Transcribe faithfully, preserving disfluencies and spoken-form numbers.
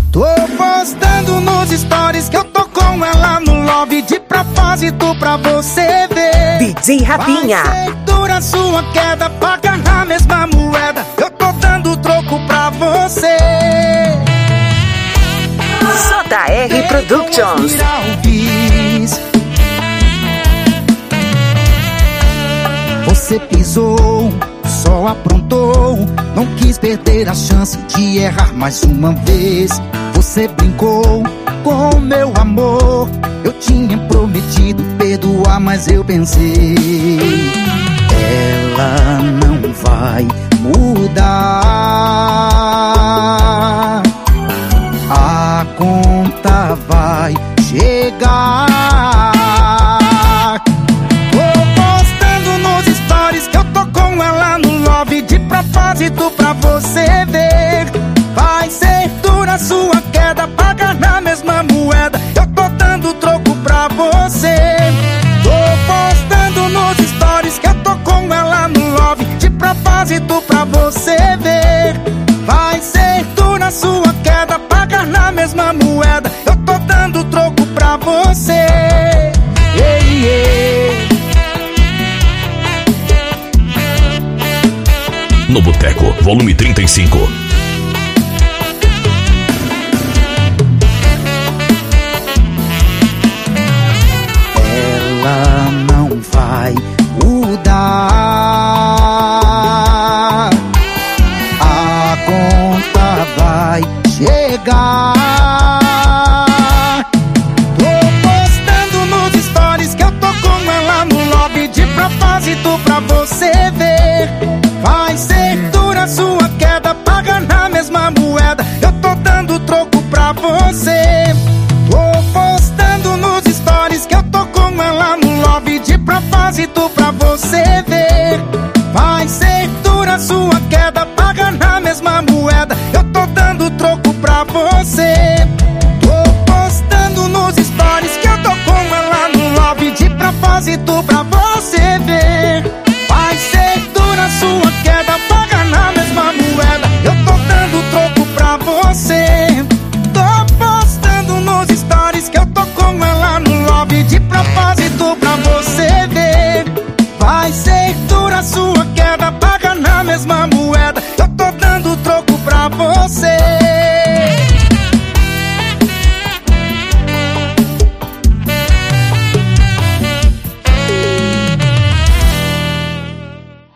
Tô postando nos stories que eu tô com ela no love de propósito pra você ver. D J Rafinha. Vai ser dura sua queda, paga na mesma moeda. Eu tô dando troco pra você. J R Productions. Você pisou, só aprontou, não quis perder a chance de errar mais uma vez. Você brincou com meu amor, eu tinha prometido perdoar, mas eu pensei, ela não vai mudar, a conta vai chegar. De propósito pra você ver. Vai ser dura sua queda, paga na mesma moeda. Eu tô dando troco pra você. Tô postando nos stories que eu tô com ela no love. De propósito pra você ver. Vai ser dura sua queda, paga na mesma moeda. Eu tô dando troco pra você. Ei, ei. No Boteco, volume trinta e cinco. Ela não vai mudar, a conta vai chegar. Tô postando nos stories que eu tô com ela no lobby de propósito pra você ver. Vai ser dura sua queda, paga na mesma moeda. Eu tô dando troco pra você. Tô postando nos stories que eu tô com ela no lobby de propósito pra você ver. Vai ser dura sua queda, paga na mesma moeda. Eu tô dando troco pra você. Tô postando nos stories que eu tô com ela no lobby de propósito pra você ver. Vai ser dura sua queda, paga na mesma moeda. Eu tô dando troco pra você. Tô postando nos stories que eu tô com ela no lobby de propósito pra você ver. Vai ser dura sua queda, paga na mesma moeda.